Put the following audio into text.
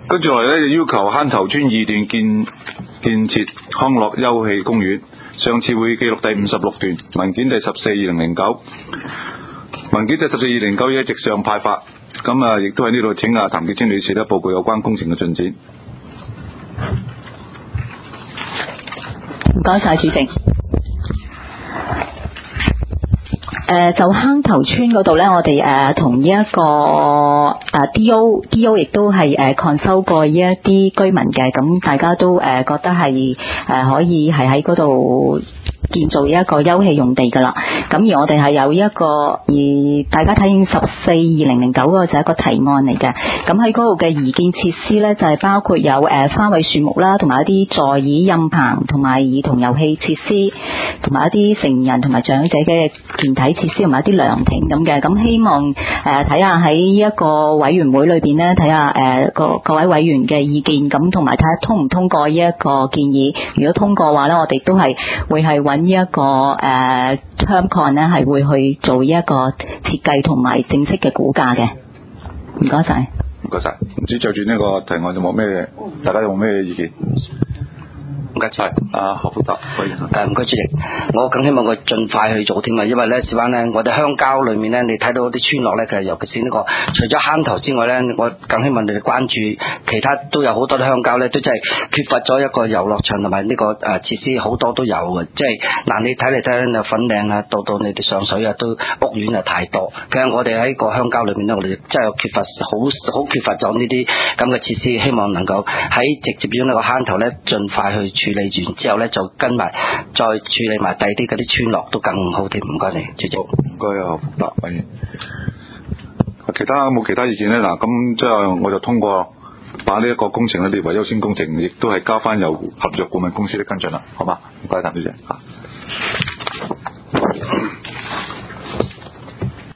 跟住落嚟咧，就要求坑頭村2段建設康樂休憩公園。上次會議記錄第56段，文件第14/2009，文件第14/2009一直上派發。咁啊，亦都喺呢度請譚潔貞女士咧報告有關工程嘅進展。 唔該晒，主席。就坑頭村嗰度咧，我哋同呢一個DO 亦都係consult過呢一啲居民嘅，咁大家都覺得係可以係喺嗰度建造一個休憩用地噶啦。咁而我哋係有一個，而大家睇見14/2009嗰個就係一個提案嚟嘅。咁喺嗰度嘅擬建設施咧，就係包括有花卉樹木啦，同埋一啲座椅蔭棚，同埋兒童遊戲設施，同埋一啲成人同埋長者嘅健體設施，同埋一啲涼亭咁嘅。咁希望睇下喺呢一個委員會裏邊咧，睇下各位委員嘅意見，咁同埋睇下通唔通過呢一個建議。如果通過嘅話咧，我哋都係會係揾呢一個TermCon 咧，係會去做呢一個設計同埋正式嘅估價嘅。唔該晒。 唔該晒。唔知就住呢個提案有冇咩，大家有冇咩意見？唔該晒，何福德委員。 唔該主席，我更希望佢盡快去做添啊，因為咧事關咧，我哋鄉郊裏面咧，你睇到啲村落咧，其實尤其是呢個除咗坑頭之外咧，我更希望你哋關注其他都有好多啲鄉郊咧，都真係缺乏咗一個遊樂場同埋呢個設施，好多都有嘅，即係嗱你睇嚟睇去，粉嶺啊，到你哋上水啊，都屋苑啊太多。其實我哋喺個鄉郊裏面咧，我哋真係缺乏好缺乏咗呢啲咁嘅設施，希望能夠喺直接將呢個坑頭咧，盡快去處理完之後咧，就跟埋再處理埋第啲嗰啲村落都更好啲。唔該你，主席。 唔該啊，福德委員。其他冇其他意見咧？嗱，咁即係我就通過把呢一個工程咧列為優先工程，亦都係交翻由合約顧問公司咧跟進啦，好嘛？唔該，譚主席。